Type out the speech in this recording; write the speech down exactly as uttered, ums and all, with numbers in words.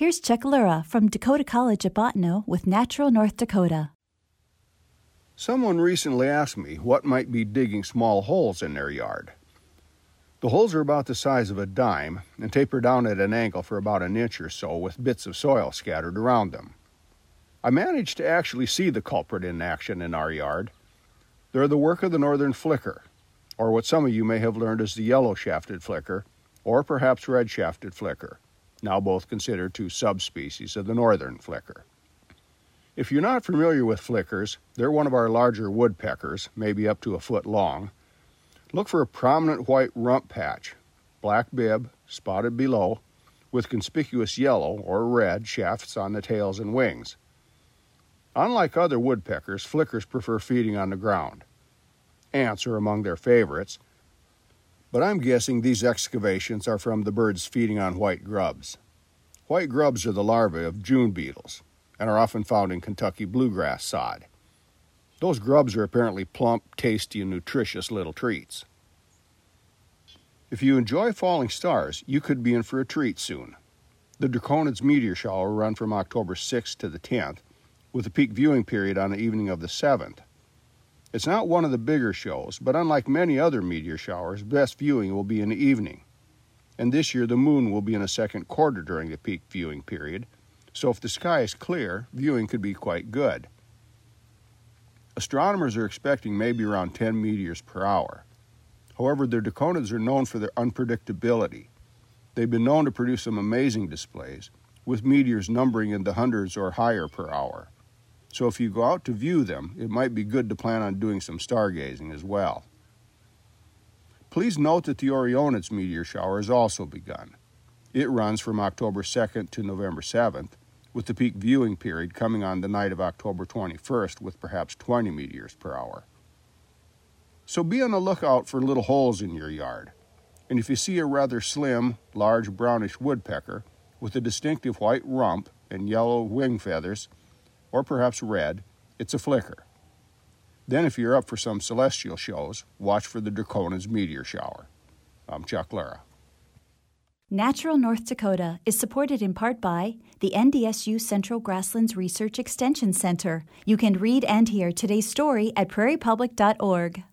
Here's Chuck Lura from Dakota College at Bottineau with Natural North Dakota. Someone recently asked me what might be digging small holes in their yard. The holes are about the size of a dime and taper down at an angle for about an inch or so with bits of soil scattered around them. I managed to actually see the culprit in action in our yard. They're the work of the northern flicker, or what some of you may have learned as the yellow-shafted flicker, or perhaps red-shafted flicker, now both considered two subspecies of the northern flicker. If you're not familiar with flickers, they're one of our larger woodpeckers, maybe up to a foot long. Look for a prominent white rump patch, black bib, spotted below, with conspicuous yellow or red shafts on the tails and wings. Unlike other woodpeckers, flickers prefer feeding on the ground. Ants are among their favorites, but I'm guessing these excavations are from the birds feeding on white grubs. White grubs are the larvae of June beetles and are often found in Kentucky bluegrass sod. Those grubs are apparently plump, tasty, and nutritious little treats. If you enjoy falling stars, you could be in for a treat soon. The Draconids meteor shower will run from October sixth to the tenth, with a peak viewing period on the evening of the seventh. It's not one of the bigger shows, but unlike many other meteor showers, best viewing will be in the evening. And this year the moon will be in the second quarter during the peak viewing period, so if the sky is clear, viewing could be quite good. Astronomers are expecting maybe around ten meteors per hour. However, the Draconids are known for their unpredictability. They've been known to produce some amazing displays, with meteors numbering in the hundreds or higher per hour. So if you go out to view them, it might be good to plan on doing some stargazing as well. Please note that the Orionids meteor shower has also begun. It runs from October second to November seventh, with the peak viewing period coming on the night of October twenty-first with perhaps twenty meteors per hour. So be on the lookout for little holes in your yard. And if you see a rather slim, large brownish woodpecker with a distinctive white rump and yellow wing feathers, or perhaps red, it's a flicker. Then if you're up for some celestial shows, watch for the Draconids meteor shower. I'm Chuck Lura. Natural North Dakota is supported in part by the N D S U Central Grasslands Research Extension Center. You can read and hear today's story at prairie public dot org.